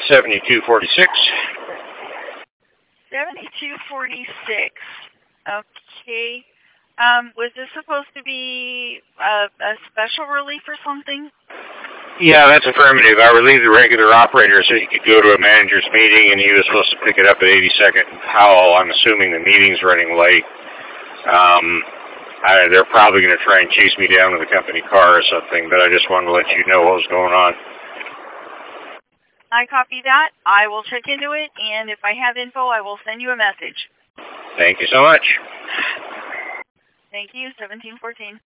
7246. 7246. Okay. Was this supposed to be a special relief or something? Yeah, that's affirmative. I relieved the regular operator so he could go to a manager's meeting, and he was supposed to pick it up at 82nd Howell. I'm assuming the meeting's running late. They're probably going to try and chase me down with a company car or something, but I just wanted to let you know what was going on. I copy that. I will check into it, and if I have info, I will send you a message. Thank you so much. Thank you, 1714.